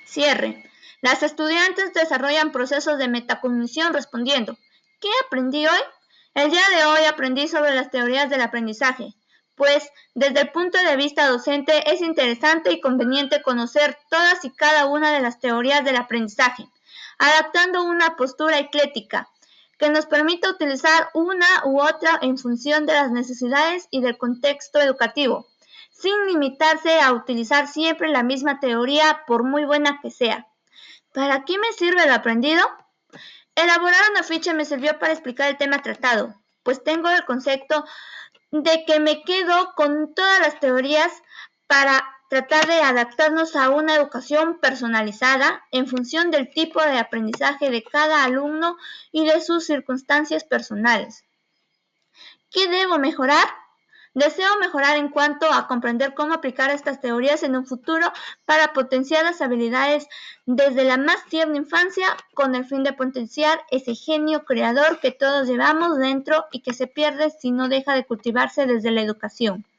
Cierre. Las estudiantes desarrollan procesos de metacognición respondiendo: ¿qué aprendí hoy? El día de hoy aprendí sobre las teorías del aprendizaje, pues desde el punto de vista docente es interesante y conveniente conocer todas y cada una de las teorías del aprendizaje, adaptando una postura ecléctica que nos permita utilizar una u otra en función de las necesidades y del contexto educativo, sin limitarse a utilizar siempre la misma teoría por muy buena que sea. ¿Para qué me sirve lo aprendido? Elaborar una ficha me sirvió para explicar el tema tratado, pues tengo el concepto de que me quedo con todas las teorías para tratar de adaptarnos a una educación personalizada en función del tipo de aprendizaje de cada alumno y de sus circunstancias personales. ¿Qué debo mejorar? Deseo mejorar en cuanto a comprender cómo aplicar estas teorías en un futuro para potenciar las habilidades desde la más tierna infancia con el fin de potenciar ese genio creador que todos llevamos dentro y que se pierde si no deja de cultivarse desde la educación.